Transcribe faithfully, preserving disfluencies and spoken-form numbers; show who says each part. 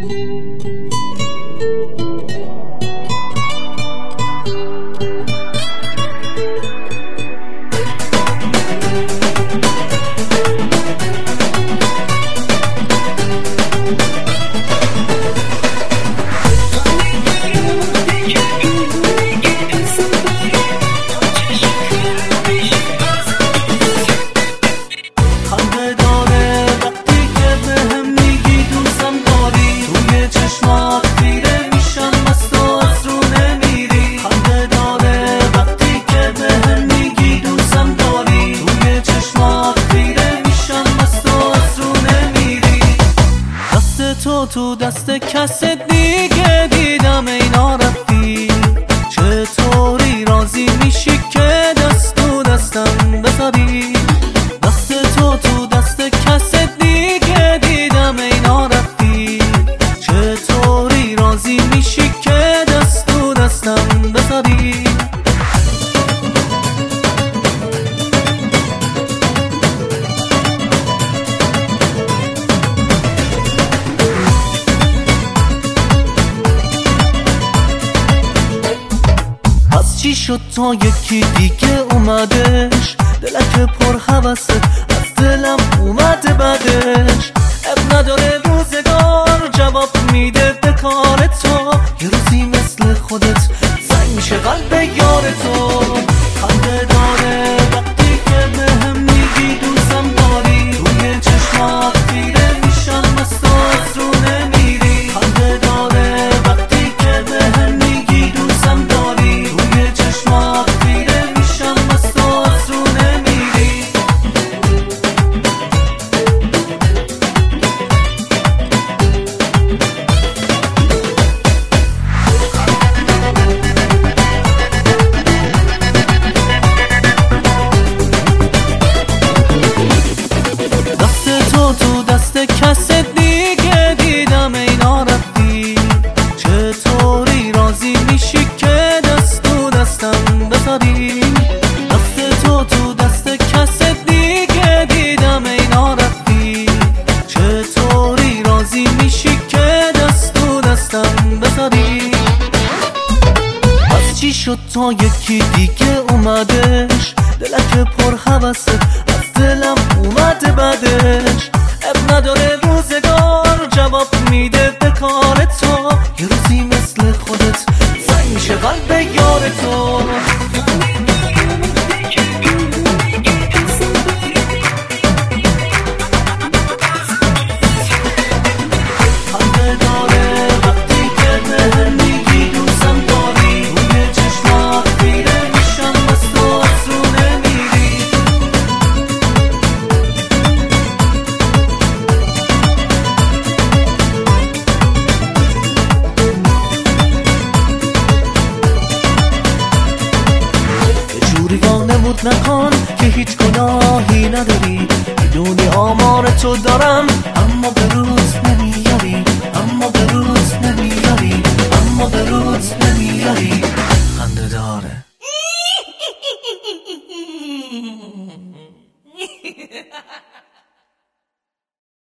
Speaker 1: تو دست کس دیگه دیدم اینا رفتی، چطوری راضی میشی که دست تو دستم بذاری؟ دست تو تو دست کس دیگه دیدم اینا رفتی، چطوری راضی میشی که دست تو دستم بذاری؟ چی شد تا یکی دیگه اومدش؟ دلک پر حوثه از دلم اومده بعدش. اب نداره روزگار جواب میده به کار تو، یه روزی مثل خودت زنگ میشه قلب یار تو. خنده داره وقتی که بهم میگی دوستم داری، توی چشمات خیره میشم مست و از رو نمیری. خنده داره وقتی که بهم میگی دوستم داری، توی چشمات خیره میشم مست و از رو نمیری. دست تو تو دست کس دیگه دیدم اینا رفتی، چطوری راضی میشی که دست تو دستم بذاری؟ دست تو تو دست کس دیگه دیدم اینا رفتی، چطوری راضی میشی که دست تو دستم بذاری؟ از چی شد تا یکی دیگه اومدش؟ دلک پر حوثه از دلم اومده بعدش. اب نداره روزگار جواب میده به کار تو، یه روزی مثل خودت زنگ میشه قلب یار تو. خنده داره وقتی که بهم میگی دوستم داری، توی چشمات خیره میشم مست و از رو نمیری. جوری وانمود نکن که هیچ گناهی نداری، میدونی آمار تو دارم اما به روز نمیری.